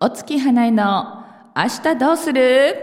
お月花江の明日どうする？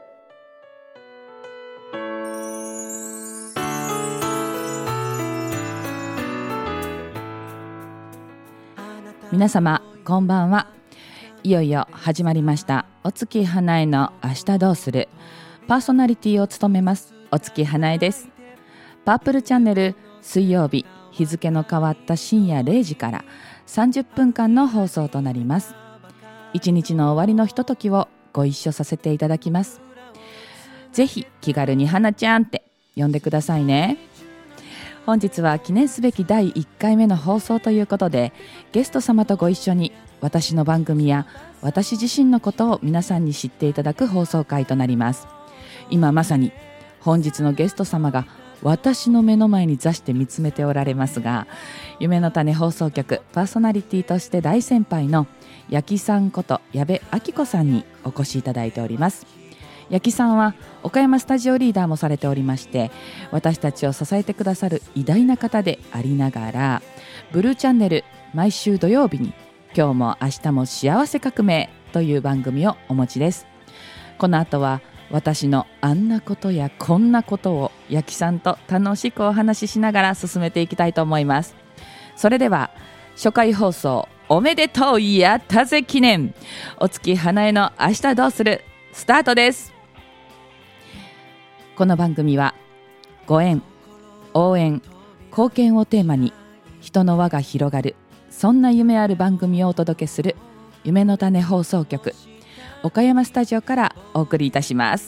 皆様こんばんは。いよいよ始まりましたお月花江の明日どうする。パーソナリティを務めますお月花江です。パープルチャンネル水曜日日付の変わった深夜0時から30分間の放送となります。一日の終わりのひとときをご一緒させていただきます。ぜひ気軽に花ちゃんって呼んでくださいね。本日は記念すべき第1回目の放送ということで、ゲスト様とご一緒に私の番組や私自身のことを皆さんに知っていただく放送回となります。今まさに本日のゲスト様が私の目の前に座して見つめておられますが、夢の種放送局パーソナリティとして大先輩の八木さんこと矢部明子さんにお越しいただいております。八木さんは岡山スタジオリーダーもされておりまして、私たちを支えてくださる偉大な方でありながら、ブルーチャンネル毎週土曜日に今日も明日も幸せ革命という番組をお持ちです。この後は私のあんなことやこんなことを八木さんと楽しくお話ししながら進めていきたいと思います。それでは初回放送おめでとうやったぜ記念、お月花江の明日どうするスタートです。この番組はご縁、応援、貢献をテーマに人の輪が広がる、そんな夢ある番組をお届けする夢の種放送局岡山スタジオからお送りいたします。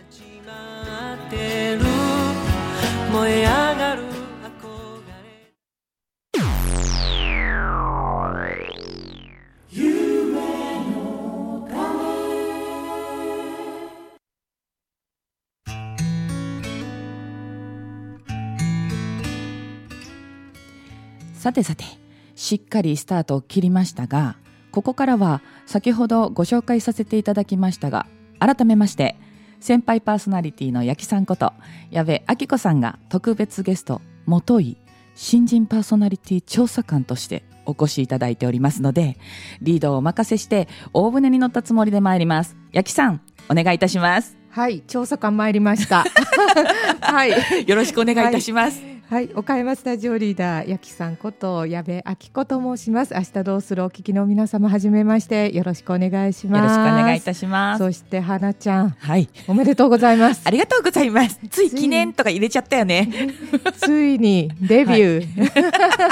燃え上がるさてさて、しっかりスタートを切りましたが、ここからは先ほどご紹介させていただきましたが、改めまして先輩パーソナリティの八木さんこと矢部明子さんが特別ゲストもとい新人パーソナリティ調査官としてお越しいただいておりますので、リードをお任せして大船に乗ったつもりで参ります。八木さんお願いいたします。 はい、調査官参りましたはい、 よろしくお願いいたします。 はい、岡山スタジオリーダー八木さんこと矢部明子と申します。明日どうするお聞きの皆様、はじめまして、よろしくお願いします。 よろしくお願いいたします。 そして花ちゃん、 はい、 おめでとうございます。 ありがとうございます。つい記念とか入れちゃったよねついにデビュー、 はい、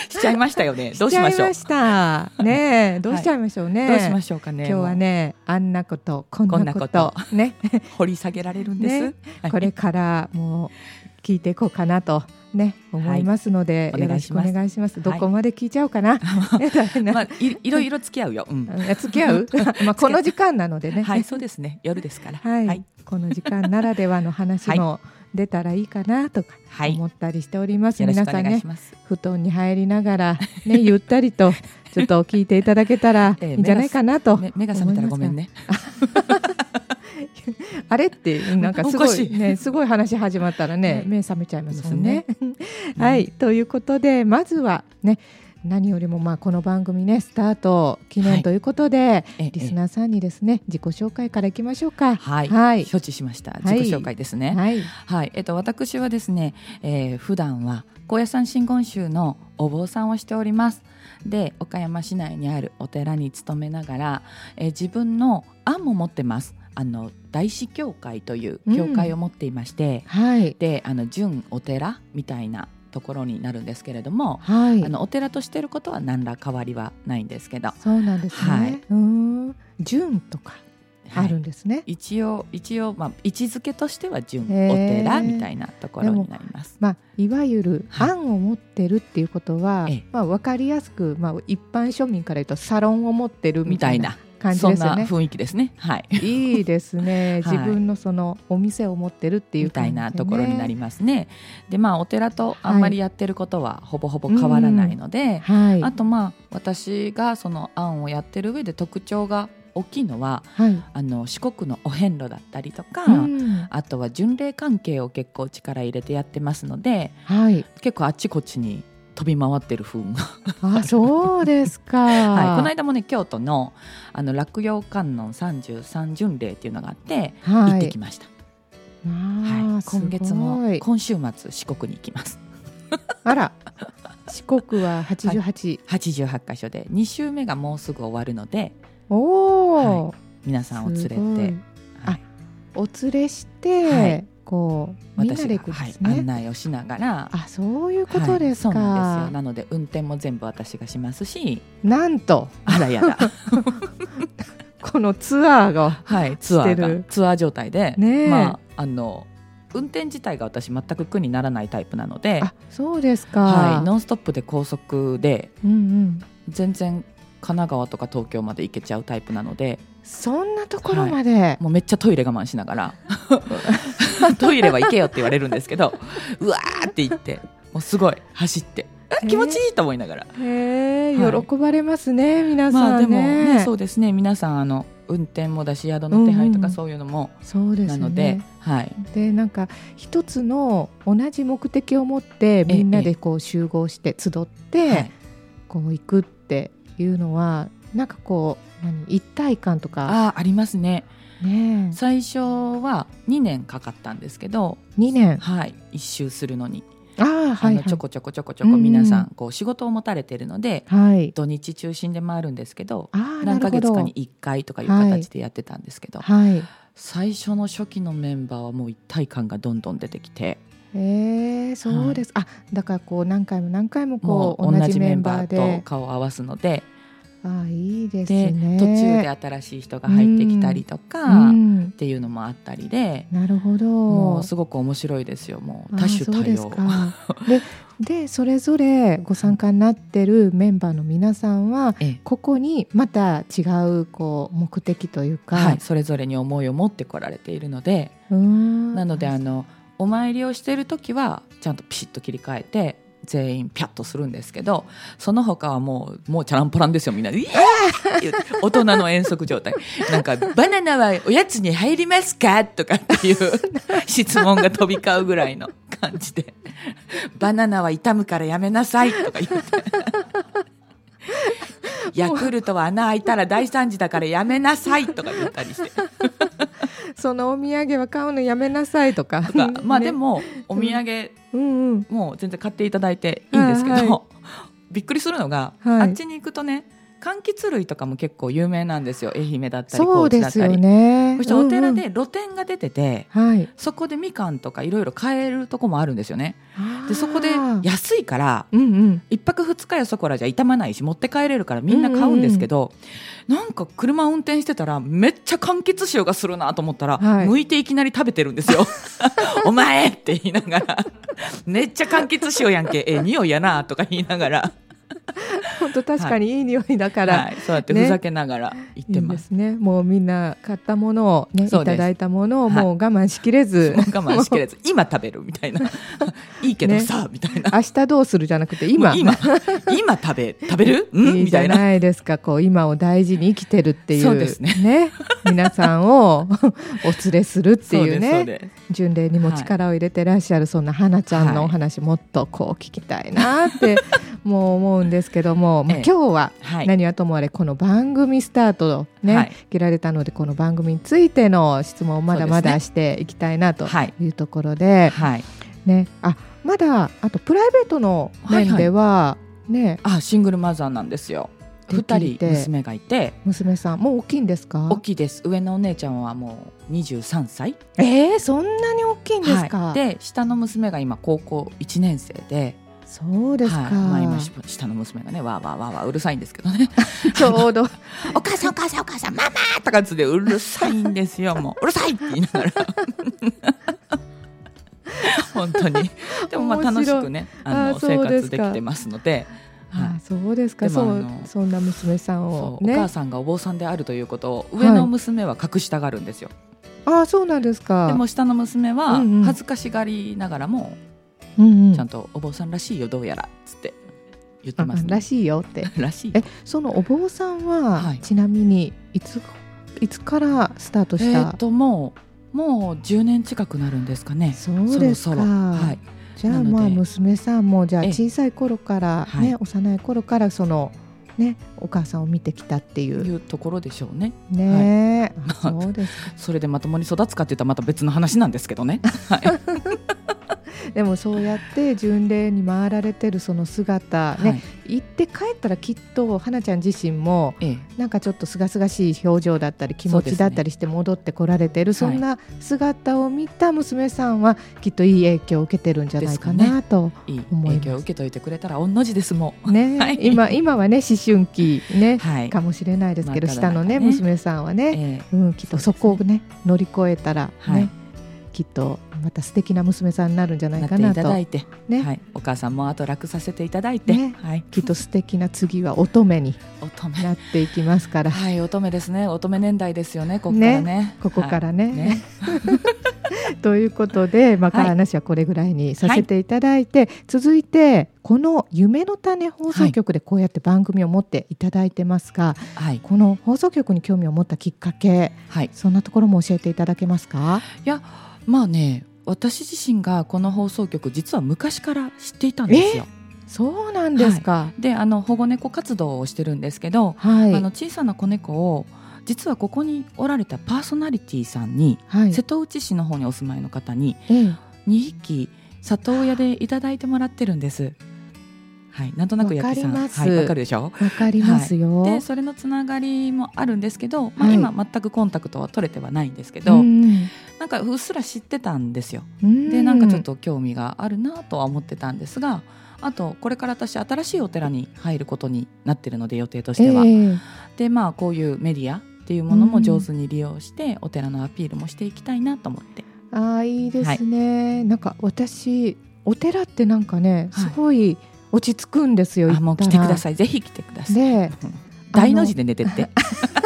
しちゃいましたよね。どうしましょう。 しちゃいましたね。どうしちゃいましょうね、 どうしましょうかね。 今日はね、あんなことこんなことね掘り下げられるんです、 ね、これからもう聞いていこうかなとね、思いますので、よろしくお願いします。どこまで聞いちゃうかな、 まあ、いろいろ付き合うよ、 付き合うまあこの時間なのでねはい、そうですね、夜ですから、 はいはい、この時間ならではの話も出たらいいかなとか思ったりしております、皆さんね、布団に入りながら、ね、ゆったりとちょっと聞いていただけたらいいんじゃないかなと目が覚めたらごめんねあれってなんかすごいね、すごい話始まったらね、目覚めちゃいますもんねはい、ということでまずはね、何よりもこの番組ね、スタート記念ということで、リスナーさんにですね、自己紹介からいきましょうか。 はい、はい、承知しました。自己紹介ですね。 はい、 はい、私はですね、普段は高野山真言宗のお坊さんをしております。で、岡山市内にあるお寺に勤めながら、自分の案も持ってます。大師教会という教会を持っていまして、 はい、 で準お寺みたいなところになるんですけれども、 はい、 お寺としていることは何ら変わりはないんですけど。 そうなんですね、はい、準とかあるんですね、 はい、一応、位置づけとしては準お寺みたいなところになります。 いわゆる案を持ってるっていうことは、分かりやすく、一般庶民から言うとサロンを持ってるみたいな感じですよね。 そんな雰囲気ですね。はい。 いいですね。自分のそのお店を持ってるっていう感じ、 みたいなところになりますね。で、お寺とあんまりやってることはほぼほぼ変わらないので、はい、あと私がその案をやってる上で特徴が大きいのは、はい、四国のお遍路だったりとか、あとは巡礼関係を結構力入れてやってますので、はい、結構あっちこっちに飛び回ってる風あ、そうですか、 はい、この間もね京都の洛陽観音33巡礼っていうのがあって、 はい、 行ってきました。はい、今月も今週末四国に行きますあら、四国は88、はい、 88カ所で2週目がもうすぐ終わるので、 お、 はい、皆さんを連れて、 はい、お連れして、はい、こうみんなで行くんですね、 はい、案内をしながら。 あ、そういうことですか、 はい、そうなんですよ。なので運転も全部私がしますし、 なんとあらやだこのツアーが、 はい、ツアー状態で、 ね、 まあ、運転自体が私全く苦にならないタイプなので。 あ、そうですか、 はい、ノンストップで高速で、 うんうん、 全然神奈川とか東京まで行けちゃうタイプなので。 そんなところまで、 はい、もうめっちゃトイレ我慢しながらトイレは行けよって言われるんですけどうわーって言ってもうすごい走って気持ちいいと思いながら、 はい、喜ばれますね皆さんね。 まあ、でもね、そうですね、皆さん運転もだし宿の手配とかそういうのも、 そうですね、 なので、はい、 でなんか一つの同じ目的を持ってみんなでこう集合して集って、はい、こう行くっていうのはなんかこう一体感とかありますね。 ね、 最初は2年かかったんですけど、 2年、 はい、一周するのに、 はいはい、 ちょこちょこ皆さんこう仕事を持たれているので、 はい、 土日中心で回るんですけど、 何ヶ月かに1回とかいう形でやってたんですけど、 はいはい、 最初の初期のメンバーはもう一体感がどんどん出てきて、 そうです、はい、だからこう何回もこう同じメンバーでと顔を合わすので、 いいですね。 途中で新しい人が入ってきたりとか、っていうのもあったりで、 なるほど、 もうすごく面白いですよ。もう多種多様でそれぞれご参加になってるメンバーの皆さんは、ここにまた違うこう目的というか、 はい、それぞれに思いを持ってこられているので、なのでお参りをしている時はちゃんとピシッと切り替えて全員ピャッとするんですけど、その他はもうチャランポランですよ、みんなで大人の遠足状態。なんかバナナはおやつに入りますかとかっていう質問が飛び交うぐらいの感じで、バナナは傷むからやめなさいとか言ってヤクルトは穴開いたら大惨事だからやめなさいとか言ったりしてそのお土産は買うのやめなさいとかまあでもお土産もう全然買っていただいていいんですけど、びっくりするのが、あっちに行くとね、柑橘類とかも結構有名なんですよ。愛媛だったり高知だったり。そうですよね。そしてお寺で露店が出てて、そこでみかんとかいろいろ買えるとこもあるんですよね。でそこで安いから、一泊二日やそこらじゃ傷まないし持って帰れるからみんな買うんですけど、なんか車運転してたらめっちゃ柑橘臭がするなと思ったら、剥いていきなり食べてるんですよお前って言いながらめっちゃ柑橘臭やんけ、匂いやなとか言いながら本当確かにいい匂いだから、 そうやってふざけながら言ってます。 いいですね。もうみんな買ったものを、いただいたものをもう我慢しきれず、 今食べるみたいないいけどさ、みたいな、 明日どうするじゃなくて今食べる、 いいじゃないですか。こう今を大事に生きてるっていう、 そうですね、 皆さんをお連れするっていうね、巡礼にも力を入れてらっしゃる、そんな花ちゃんのお話、もっとこう聞きたいなってもう思うんですけども、今日は何はともあれこの番組スタート切られたので、この番組についての質問をまだまだしていきたいなというところで、まだあとプライベートの面ではシングルマザーなんですよ。2人娘がいて、 娘さんもう大きいんですか？ 大きいです。上のお姉ちゃんはもう23歳。 そんなに大きいんですか？ で下の娘が今高校1年生で、 そうですか。 今下の娘がねわーわーわーわーうるさいんですけどねちょうどお母さんママとかつでうるさいんですよ。もううるさいって言いながら本当に。でも楽しくね生活できてますので。 そうですか。そんな娘さんを、 お母さんがお坊さんであるということを上の娘は隠したがるんですよ。 そうなんですか。 でも下の娘は恥ずかしがりながらも、ちゃんとお坊さんらしいよどうやらっつって言ってますね。 らしいよってらしい。 そのお坊さんは、ちなみにいつからスタートした？ もう10年近くなるんですかね。 そうですか。 そろそろ、 じゃあまあ娘さんもじゃあ小さい頃からね、幼い頃からそのね、お母さんを見てきたっていうところでしょうね。 ね、はい、そうですか。 それでまともに育つかっていったらまた別の話なんですけどね。はいでもそうやって巡礼に回られてるその姿、ね、行って帰ったらきっと花ちゃん自身もなんかちょっとすがすがしい表情だったり気持ちだったりして戻ってこられてる そんな姿を見た娘さんはきっといい影響を受けてるんじゃないかなと思います。 いい影響を受けといてくれたら御の字ですもん、 ねはい、今はね思春期、ねはい、かもしれないですけど、下のね娘さんはね、きっとそこをね乗り越えたらね、きっとまた素敵な娘さんになるんじゃないかなとなっていただいて、ねはい、お母さんもあと楽させていただいて、 ねはい、きっと素敵な次は乙女になっていきますからはい、乙女ですね。乙女年代ですよね、ここからねここからね、ということで、話はこれぐらいにさせていただいて、はい、続いてこの夢の種放送局でこうやって番組を持っていただいてますが、はい、この放送局に興味を持ったきっかけ、はい、そんなところも教えていただけますか？ いやまあね、私自身がこの放送局実は昔から知っていたんですよ。 そうなんですか。 はい、で保護猫活動をしてるんですけど、はい、小さな子猫を実はここにおられたパーソナリティさんに、はい、瀬戸内市の方にお住まいの方に2匹里親でいただいてもらってるんです。はい、なんとなく八木さん、はい、わかるでしょ。 わかりますよ。 はい、でそれのつながりもあるんですけど、今全くコンタクトは取れてはないんですけど、なんかうっすら知ってたんですよ。でなんかちょっと興味があるなとは思ってたんですが、あとこれから私新しいお寺に入ることになってるので、予定としては、でこういうメディアっていうものも上手に利用してお寺のアピールもしていきたいなと思って。 いいですね。はい、なんか私お寺ってなんかねすごい落ち着くんですよ。 もう来てください、ぜひ来てください。で大の字で寝てって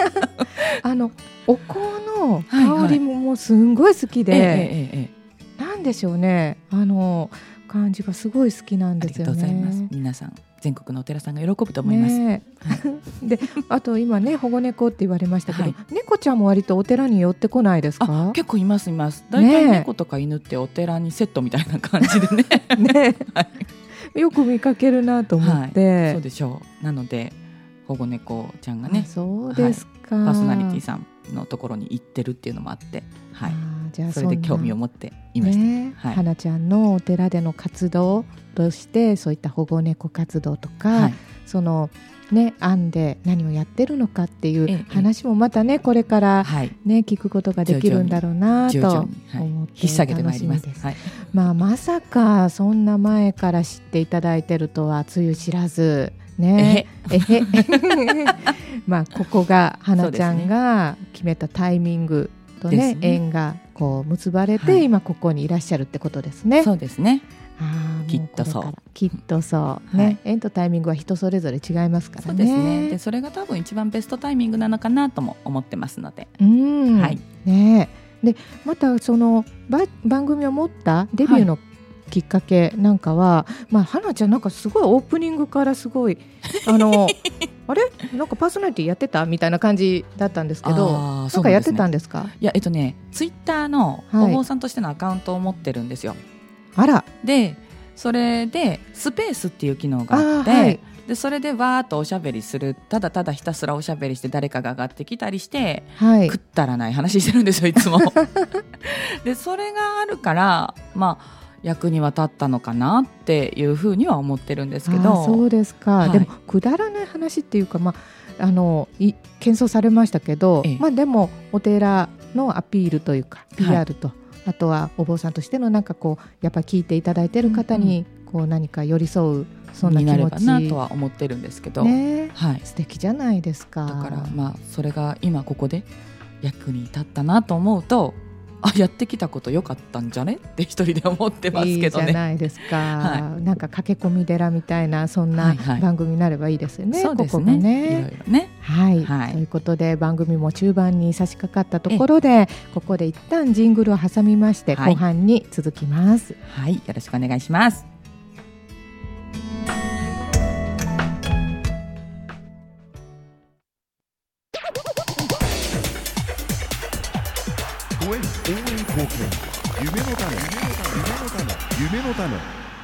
お香の香りももうすんごい好きで、なんでしょうね、感じがすごい好きなんですよね。ありがとうございます。皆さん全国のお寺さんが喜ぶと思います。ねであと今ね保護猫って言われましたけど、猫ちゃんも割とお寺に寄ってこないですか？ 結構います。だいたい猫とか犬ってお寺にセットみたいな感じでねよく見かけるなと思って、 そうでしょう。なので保護猫ちゃんがね、 そうですか、 パーソナリティさんのところに行ってるっていうのもあって、じゃあそれで興味を持っていました。 花ちゃんのお寺での活動としてそういった保護猫活動とか、そのね案で何をやってるのかっていう話もまたねこれからね聞くことができるんだろうなと思って引っ提げてまいります。 まさかそんな前から知っていただいてるとはつゆ知らずね。ここが花ちゃんが決めたタイミングとね縁がこう結ばれて、今ここにいらっしゃるってことですね。 そうですね。きっとそうね、縁とタイミングは人それぞれ違いますからね。 そうですね。でそれが多分一番ベストタイミングなのかなとも思ってますので、 ね。でまたその番組を持ったデビューのきっかけなんかは、花ちゃんなんかすごいオープニングからすごいあれなんかパーソナリティやってたみたいな感じだったんですけど、なんかやってたんですか？ いやツイッターのお坊さんとしてのアカウントを持ってるんですよ。 あら。 でそれでスペースっていう機能があって、でそれでわーっとおしゃべりする、ただただひたすらおしゃべりして誰かが上がってきたりして、くったらない話してるんですよいつもでそれがあるから役には立ったのかなっていうふうには思ってるんですけど。 そうですか。でもくだらない話っていうか、謙遜されましたけど、でもお寺のアピールというか PR と、あとはお坊さんとしてのなんかこうやっぱ聞いていただいている方にこう何か寄り添うそんな気持ちになればなとは思ってるんですけど、 素敵じゃないですか。 だからそれが今ここで役に立ったなと思うと、やってきたこと良かったんじゃねって一人で思ってますけどね。 いいじゃないですか。なんか駆け込み寺みたいなそんな番組になればいいですよね。 そうですね。いろいろね。 ということで番組も中盤に差し掛かったところで、ここで一旦ジングルを挟みまして、後半に続きます。 よろしくお願いします。 応援貢献夢の種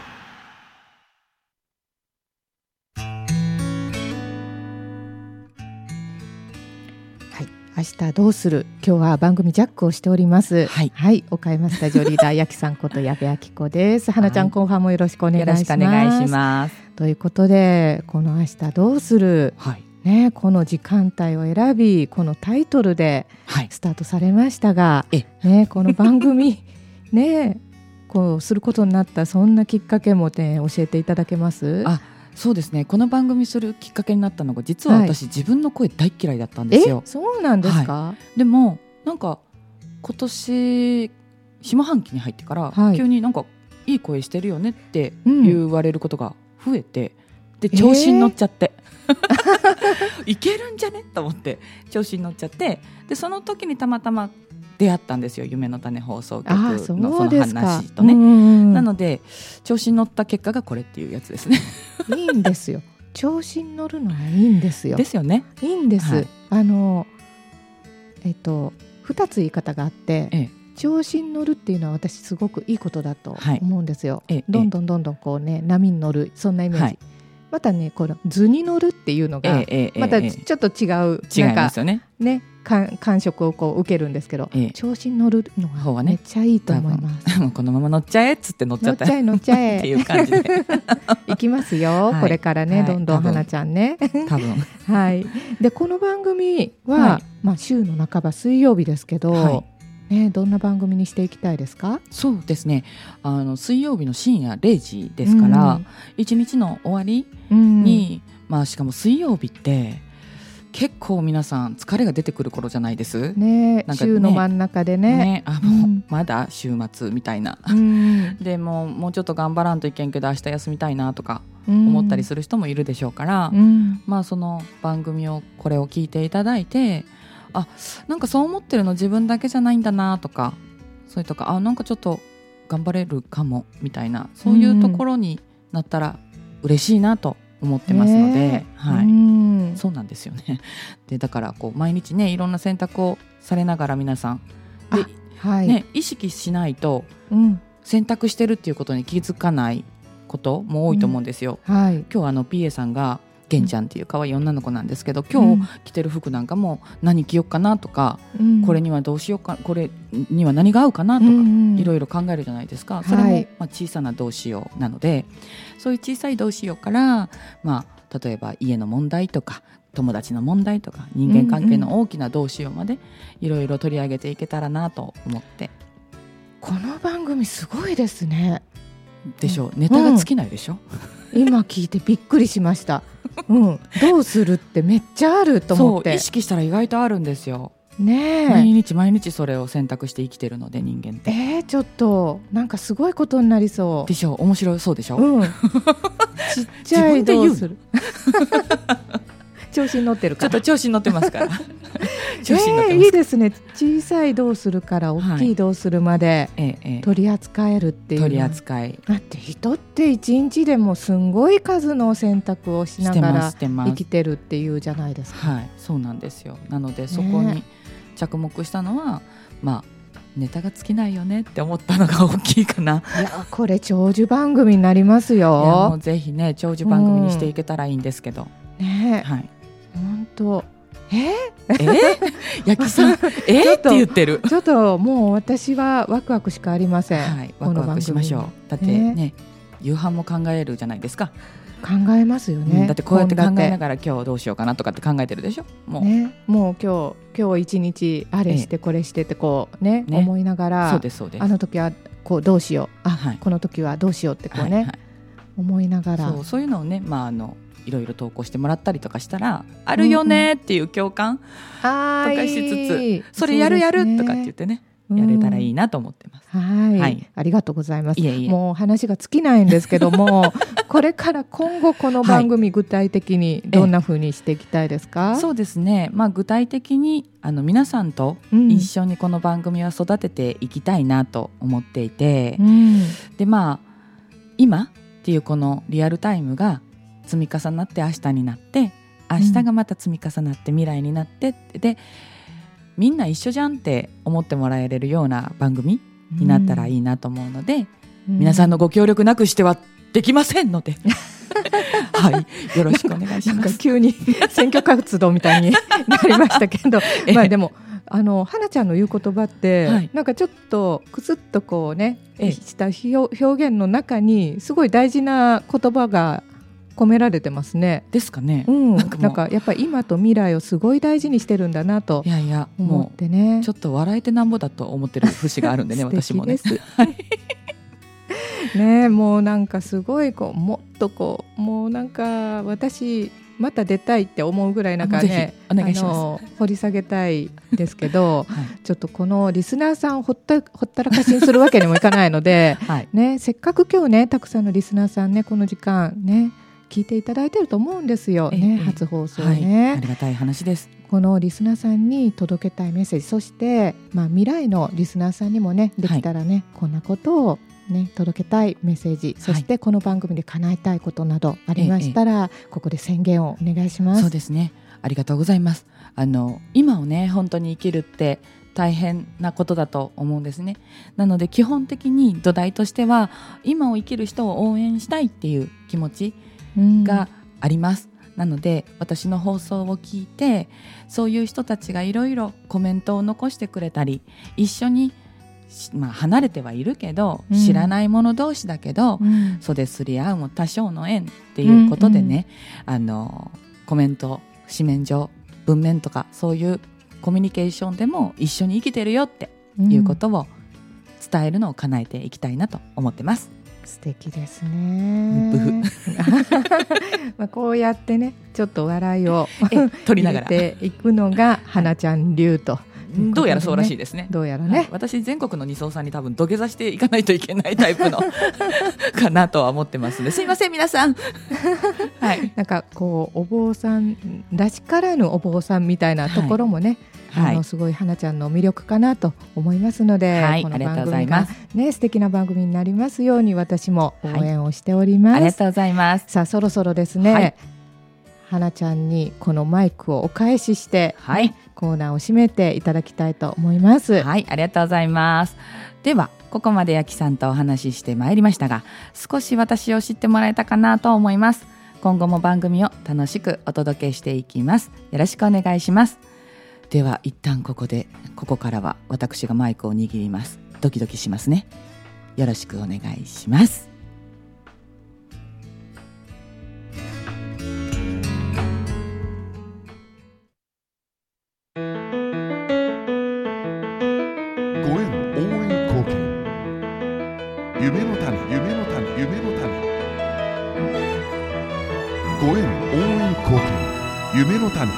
明日どうする。今日は番組ジャックをしております。 はい、 はい、岡山スタジオリーダーやきさんこと矢部明子です。花ちゃん、後半もよろしくお願いします。 よろしくお願いします。 ということで、この明日どうする、 はいね、この時間帯を選び、このタイトルでスタートされましたが、ね、この番組ね、こうすることになったそんなきっかけもね、教えていただけます？ そうですね、この番組するきっかけになったのが、実は私、自分の声大嫌いだったんですよ。 そうなんですか？ でもなんか今年下半期に入ってから、急になんかいい声してるよねって言われることが増えて、で調子に乗っちゃって、いけるんじゃねと思って調子に乗っちゃって、でその時にたまたま出会ったんですよ、夢の種放送局のその話とね。なので調子に乗った結果がこれっていうやつですね。 いいんですよ、調子に乗るのはいいんですよ。 ですよね。 いいんです、2つ言い方があって、調子に乗るっていうのは私すごくいいことだと思うんですよ。どんどんこうね、波に乗る、そんなイメージ。またね、この図に乗るっていうのがまたちょっと違う、 違いますよね。 感触をこう受けるんですけど、調子に乗るのはめっちゃいいと思います。 このまま乗っちゃえっつって乗っちゃった乗っちゃえっていう感じでいきますよ、これからね、どんどん花ちゃんね、 多分はい。でこの番組は、週の半ば水曜日ですけど、どんな番組にしていきたいですか？ そうですね、水曜日の深夜0時ですから、一日の終わりに、しかも水曜日って結構皆さん疲れが出てくる頃じゃないですね。週の真ん中でね、 もうまだ週末みたいな、でもうちょっと頑張らんといけんけど明日休みたいなとか思ったりする人もいるでしょうから、その番組をこれを聞いていただいて、なんかそう思ってるの自分だけじゃないんだなとか、それとかなんかちょっと頑張れるかもみたいな、そういうところになったら嬉しいなと思ってますので、そうなんですよね。でだからこう毎日ね、いろんな選択をされながら皆さんで、意識しないと選択してるっていうことに気づかないことも多いと思うんですよ。今日PA さんが玄ちゃんっていう可愛い女の子なんですけど、今日着てる服なんかも何着ようかなとか、これにはどうしようか、これには何が合うかなとか、いろいろ考えるじゃないですか。それも小さなどうしようなので、そういう小さいどうしようから、例えば家の問題とか友達の問題とか人間関係の大きなどうしようまでいろいろ取り上げていけたらなと思って。 この番組すごいですね。 でしょう、ネタが尽きないでしょ、 今聞いてびっくりしました。どうするってめっちゃあると思って。 そう、意識したら意外とあるんですよ。 ねえ、 毎日それを選択して生きてるので、人間って。 ちょっとなんかすごいことになりそうでしょ。面白そうでしょ、 ちっちゃいどうする調子に乗ってるから、 ちょっと調子に乗ってますからいいですね。小さいどうするから大きいどうするまで取り扱えるっていう、 取り扱いだって人って一日でもすんごい数の選択をしながら生きてるっていうじゃないですか。 そうなんですよ。なのでそこに着目したのは、ネタが尽きないよねって思ったのが大きいかな。 いや、これ長寿番組になりますよ。 もうぜひね、長寿番組にしていけたらいいんですけど、 本当。 やきさんって言ってる。 ちょっともう私はワクワクしかありません。 ワクワクしましょう。だってね、夕飯も考えるじゃないですか。 考えますよね。 だってこうやって考えながら今日どうしようかなとかって考えてるでしょ。もう今日一日あれしてこれしてってこうね、思いながら、あの時はこうどうしよう、この時はどうしようってこうね、思いながら、 そういうのをね、いろいろ投稿してもらったりとかしたら、あるよねっていう共感とかしつつ、それやるとかって言ってね、やれたらいいなと思ってます。 ありがとうございます。もう話が尽きないんですけどもこれから今後この番組、具体的にどんな風にしていきたいですか？ そうですね、具体的に皆さんと一緒にこの番組は育てていきたいなと思っていて、で今っていうこのリアルタイムが積み重なって明日になって、明日がまた積み重なって未来になって、でみんな一緒じゃんって思ってもらえるような番組になったらいいなと思うので、皆さんのご協力なくしてはできませんのではい、よろしくお願いします。 急に選挙活動みたいになりましたけどまあでも花ちゃんの言う言葉って、はい、なんかちょっとくすっとこうねした表現の中にすごい大事な言葉が込められてますね。 ですかね、 なんかやっぱり今と未来をすごい大事にしてるんだなと思ってね。 もうちょっと笑えてなんぼだと思ってる節があるんでね私もねね、もうなんかすごいこうもっとこうもうなんか私また出たいって思うぐらいなんかね掘り下げたいですけど、はい、ちょっとこのリスナーさんをほったらかしにするわけにもいかないので、はいね、せっかく今日ねたくさんのリスナーさんねこの時間ね聞いていただいてると思うんですよ、ね、初放送ね、 はい、ありがたい話です。 このリスナーさんに届けたいメッセージ、そして、未来のリスナーさんにもねできたらね、はい、こんなことをね、届けたいメッセージ、そしてこの番組で叶えたいことなどありましたら、ここで宣言をお願いします。 そうですね、ありがとうございます。今をね本当に生きるって大変なことだと思うんですね。なので基本的に土台としては今を生きる人を応援したいっていう気持ちがあります。なので私の放送を聞いてそういう人たちがいろいろコメントを残してくれたり、一緒に離れてはいるけど、知らない者同士だけど、袖すり合うも多少の縁っていうことでね、コメント、紙面上、文面とかそういうコミュニケーションでも一緒に生きてるよっていうことを伝えるのを叶えていきたいなと思ってます。 素敵ですねこうやってねちょっと笑いを取りながら入れていくのが花ちゃん流と、 どうやらそうらしいですね。 どうやらね、 私全国の二層さんに多分土下座していかないといけないタイプのかなとは思ってますので、すいません皆さんはい、 なんかこうお坊さんらしからぬお坊さんみたいなところもね、すごい花ちゃんの魅力かなと思いますので、この番組がね素敵な番組になりますように私も応援をしております。 ありがとうございます。 さあそろそろですね、花ちゃんにこのマイクをお返しして、コーナーを締めていただきたいと思います。 はい、ありがとうございます。ではここまでやきさんとお話ししてまいりましたが、少し私を知ってもらえたかなと思います。今後も番組を楽しくお届けしていきます。よろしくお願いします。では一旦ここからは私がマイクを握ります。ドキドキしますね。よろしくお願いします。 夢の種、夢の種、夢の種。ご縁応援貢献、夢の種。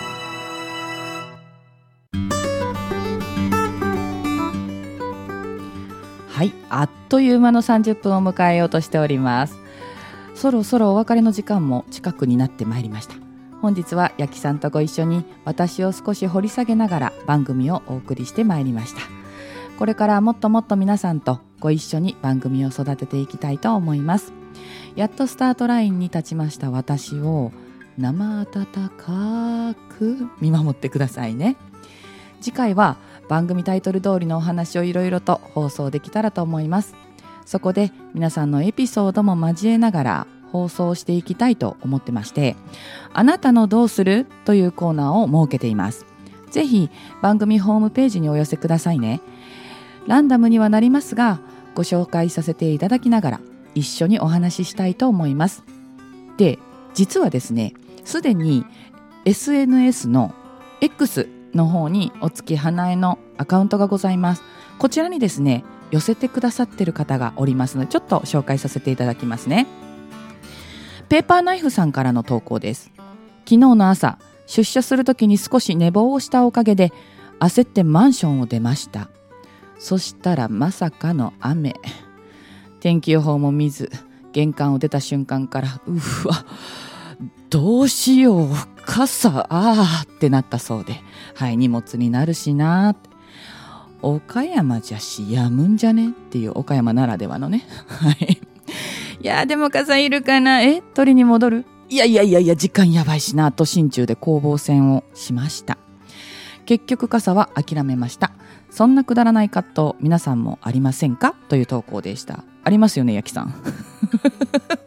はい、あっという間の30分を迎えようとしております。そろそろお別れの時間も近くになってまいりました。本日はやきさんとご一緒に私を少し掘り下げながら番組をお送りしてまいりました。これからもっともっと皆さんとご一緒に番組を育てていきたいと思います。やっとスタートラインに立ちました私を生温かく見守ってくださいね。次回は番組タイトル通りのお話をいろいろと放送できたらと思います。そこで皆さんのエピソードも交えながら放送していきたいと思ってまして、あなたのどうするというコーナーを設けています。ぜひ番組ホームページにお寄せくださいね。ランダムにはなりますがご紹介させていただきながら一緒にお話ししたいと思います。で、実はですね、すでに SNS の X の方にお月花江のアカウントがございます。こちらにですね寄せてくださっている方がおりますので、ちょっと紹介させていただきますね。ペーパーナイフさんからの投稿です。昨日の朝出社するときに少し寝坊をしたおかげで焦ってマンションを出ました。そしたらまさかの雨。天気予報も見ず玄関を出た瞬間からうわどうしよう傘ってなったそうで、荷物になるしなって、岡山じゃしやむんじゃねっていう岡山ならではのねいやでも傘いるかな、取りに戻る、いや時間やばいしなと心中で攻防戦をしました。結局傘は諦めました。そんなくだらない葛藤皆さんもありませんかという投稿でした。ありますよね、やきさんあ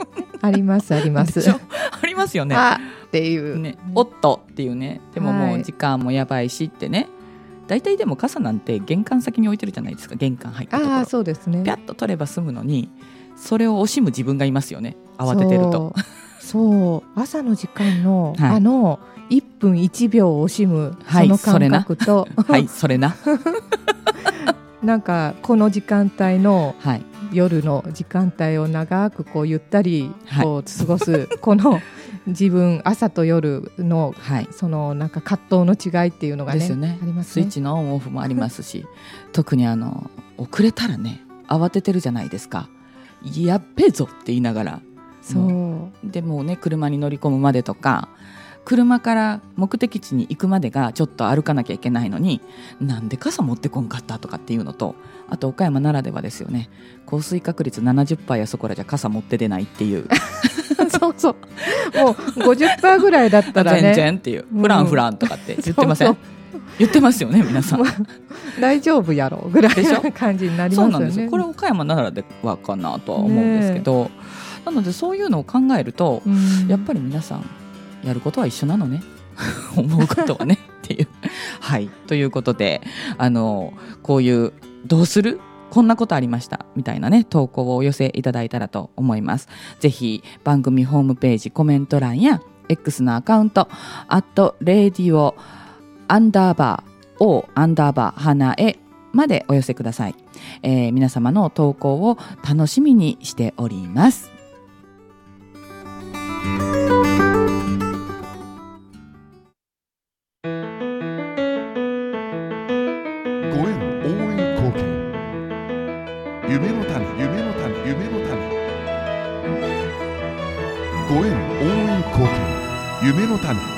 ありますありますでしょありますよね。 あっていう、 ね、おっとっていうね。でももう時間もやばいしってね。大体でも傘なんて玄関先に置いてるじゃないですか。玄関入ったところ。 そうですね。 ピャッと取れば済むのに、それを惜しむ自分がいますよね。慌ててると。 そう朝の時間の、 はい、 1分1秒を惜しむ、 はい、 その感覚とはいそれななんかこの時間帯の、 はい、 夜の時間帯を長くこうゆったりこう過ごす、 はい、 この自分朝と夜の、 はい、 そのなんか葛藤の違いっていうのが ね、 ですよね。 ありますね。 スイッチのオンオフもありますし特に遅れたらね慌ててるじゃないですか。やっべえぞって言いながら、 そうでもうね車に乗り込むまでとか車から目的地に行くまでがちょっと歩かなきゃいけないのになんで傘持ってこんかったとかっていうのと、あと岡山ならではですよね。降水確率 70% やそこらじゃ傘持って出ないっていうそうそうもう 50% ぐらいだったらね全然っていうフランフランとかって言ってません？そう言ってますよね皆さん、 大丈夫やろぐらいの感じになりますよね。 そうなんですよ。これ岡山ならではかなとは思うんですけど、なのでそういうのを考えると、やっぱり皆さんやることは一緒なのね思うことはねっていうはいということでこういうどうするこんなことありましたみたいなね投稿をお寄せいただいたらと思います。ぜひ番組ホームページコメント欄や X のアカウント@radio_o_ 花江までお寄せください。皆様の投稿を楽しみにしております。 夢の種夢の種夢の種ご縁応援貢献夢の種。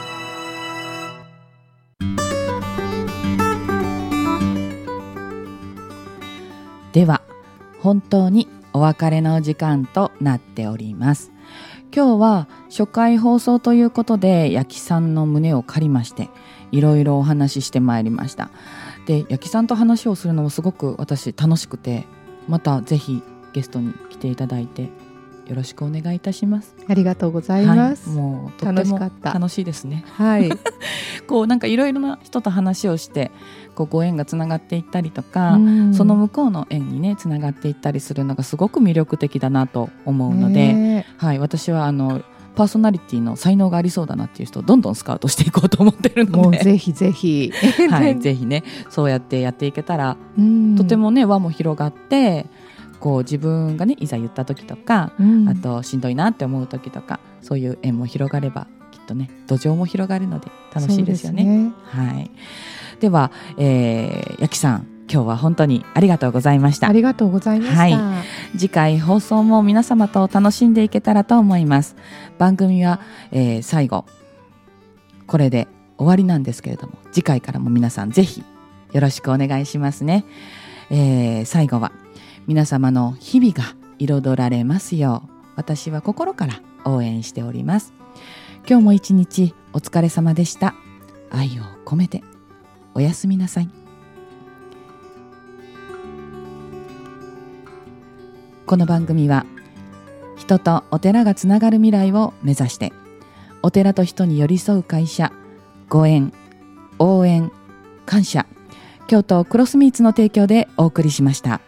では本当にお別れの時間となっております。今日は初回放送ということで八木さんの胸を借りましていろいろお話ししてまいりました。で八木さんと話をするのもすごく私楽しくて、またぜひゲストに来ていただいてよろしくお願いいたします。 ありがとうございます、 はい、もうとっても楽しいですね。 はいこうなんかいろいろな人と話をしてこうご縁がつながっていったりとか、その向こうの縁にねつながっていったりするのがすごく魅力的だなと思うので、はい、私はパーソナリティの才能がありそうだなっていう人をどんどんスカウトしていこうと思ってるので、 もうぜひぜひ、 はい、ぜひねそうやってやっていけたらとてもね輪も広がってこう自分がねいざ言った時とか、あとしんどいなって思う時とかそういう縁も広がればきっとね土壌も広がるので楽しいですよね。はい、では、八木さん今日は本当にありがとうございました。 ありがとうございました、 はい、次回放送も皆様と楽しんでいけたらと思います。番組は、最後これで終わりなんですけれども次回からも皆さんぜひよろしくお願いしますね。最後は皆様の日々が彩られますよう私は心から応援しております。今日も一日お疲れ様でした。愛を込めておやすみなさい。この番組は人とお寺がつながる未来を目指してお寺と人に寄り添う会社ご縁応援感謝京都クロスミーツの提供でお送りしました。